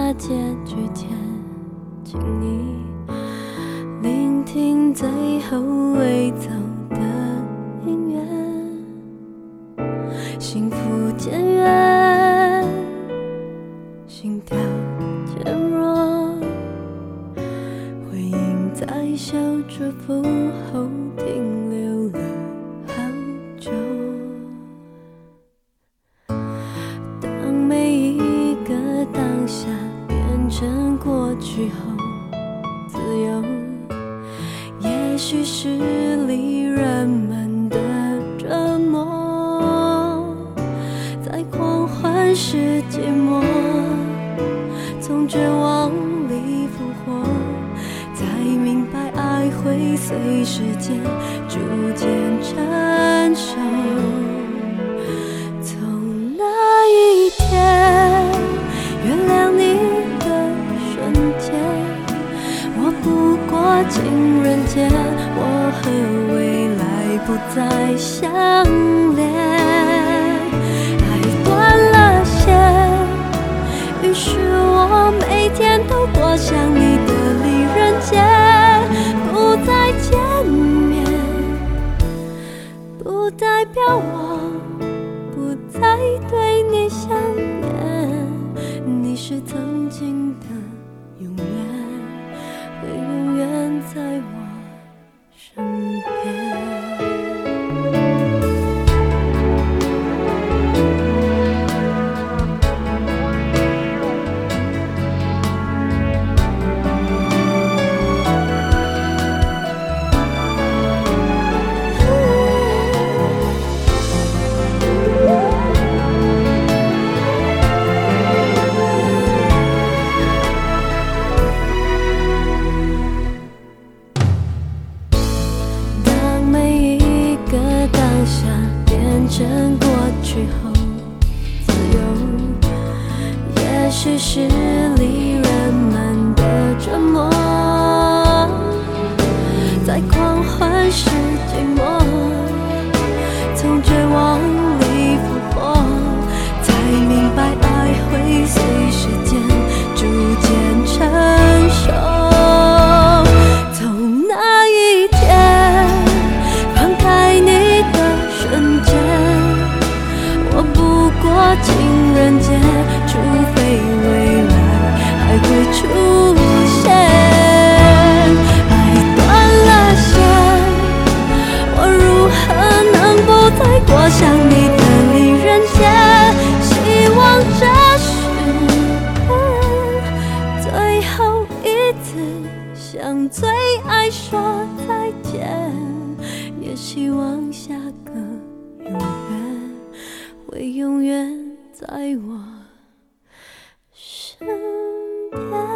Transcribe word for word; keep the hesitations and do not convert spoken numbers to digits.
那结局前，请你聆听最后未走的音乐，幸福渐远，心跳渐弱，回音在小祝福后停留了好久。当每一个当下变成过去后，自由也许是离人们的折磨，在狂欢时寂寞，从绝望里复活，才明白爱会随时间逐渐成熟。从那一天原谅你的瞬间，我不过情人节，我和未来不再相连，爱断了线，于是我每天都过想你的离人节，不再见面，不代表我不再对你想念，你是曾经的永远，会永远在我身边。成过去后，自由也许是离人们的折磨，在狂欢时寂寞，从绝望里复活，才明白爱会随时间逐渐成熟。从那一天放开你的瞬间，我不过情人节，除非未来还会出现。爱断了线，我如何能不再过想你的离人节？希望这是最后一次向最爱说再见，也希望下个永远会永远在我身边。